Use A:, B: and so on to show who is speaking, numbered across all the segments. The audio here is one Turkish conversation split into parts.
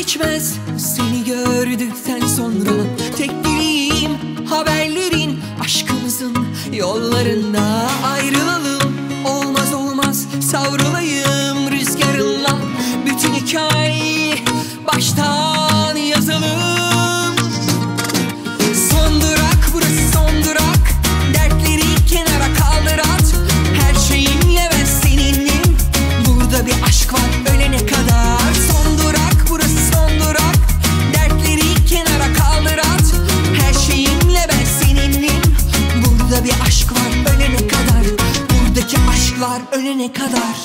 A: geçmez seni gördükten sonra. Tek dileğim haberlerin, aşkımızın yollarında. Ayrılalım, olmaz olmaz savrulayım rüzgarınla. Bütün hikayeyi baştan yazalım. Son durak burası, son durak. Dertleri kenara kaldır at. Her şeyimle ben seninim. Burada bir aşk var ölene kadar. Son durak burası, son durak. Dertleri kenara kaldır at. Her şeyimle ben seninim. Burada bir aşk var ölene kadar. Buradaki aşklar ölene kadar.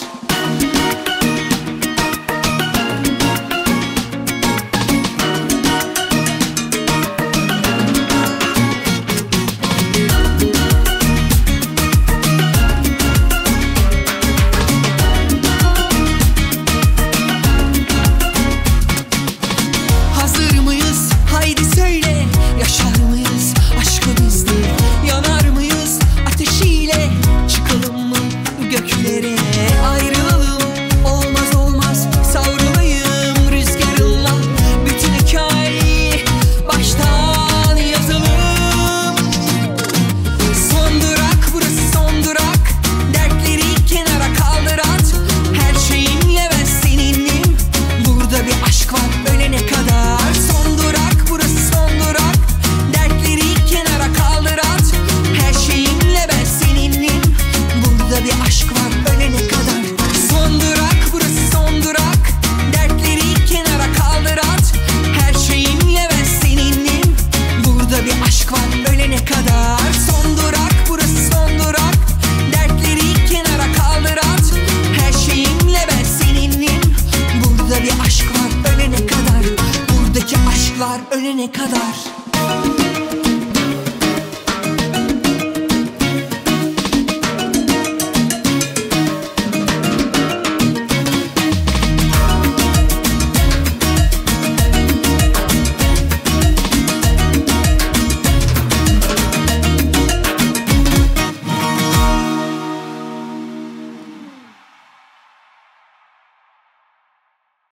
A: Haydi söyle, yaşar mıyız aşkı bizde? Yanar mıyız ateşiyle? Çıkalım mı göklere? Ayrılalım, olmaz olmaz savrulayım rüzgarınla. Bütün hikayeyi baştan yazalım. Son durak burası, son durak. Dertleri kenara kaldır at. Her şeyimle ben seninim. Burada bir aşk var ölene kadar. Son durak burası, son durak. Dertleri kenara kaldır at. Her şeyimle ben seninim. Burada bir aşk var ölene kadar. Son durak burası, son durak. Dertleri kenara kaldır at. Her şeyimle ben seninim. Burada bir aşk var ölene kadar. Son durak burası, son durak. Dertleri kenara kaldır at. Her şeyimle ben seninim. Burada bir aşk var ölene kadar. Buradaki aşklar ölene kadar.